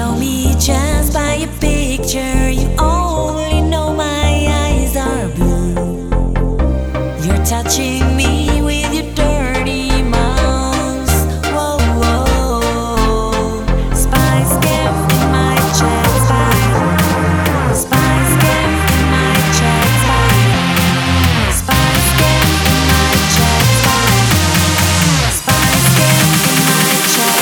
know me just by your picture. You only know my eyes are blue. You're touching me with your dirty mouth. Whoa, whoa. Spice game in my chat. Spice game in my chat. Spice game in my chat. Spice game in my chat.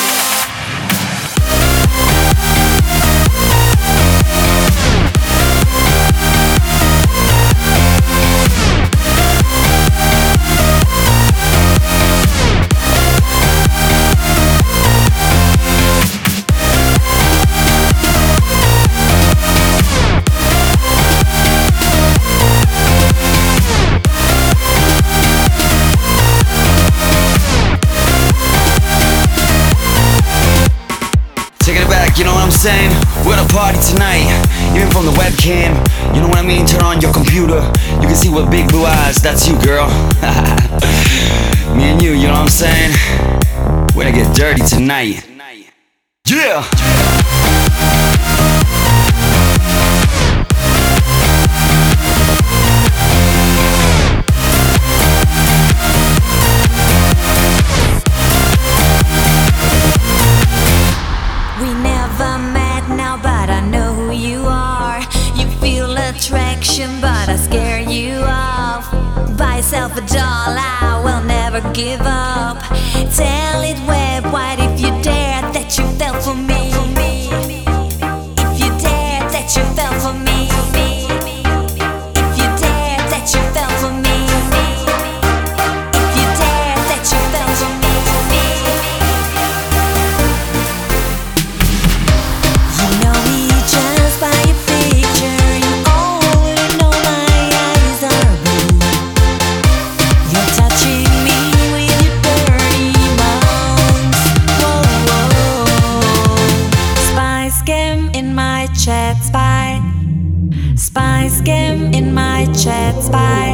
Taking it back, you know what I'm saying? We're at a party tonight, even from the webcam. You know what I mean? Turn on your computer, you can see with big blue eyes. That's you, girl. Me and you know what I'm saying? We're gonna get dirty tonight. Yeah! We never met now, but I know who you are. You feel attraction, but I scare you off. Buy yourself a doll, I will never give up. Tell it web wide if you dare that you fell for me. If you dare that you fell for me. If you dare that you fell for me. If you dare that you fell for me. You know me just by your picture. You only know my eyes are blue. You're touching me with your dirty mouth. Whoa, whoa. Spice game in my chat. Spice game in my chat. Spice.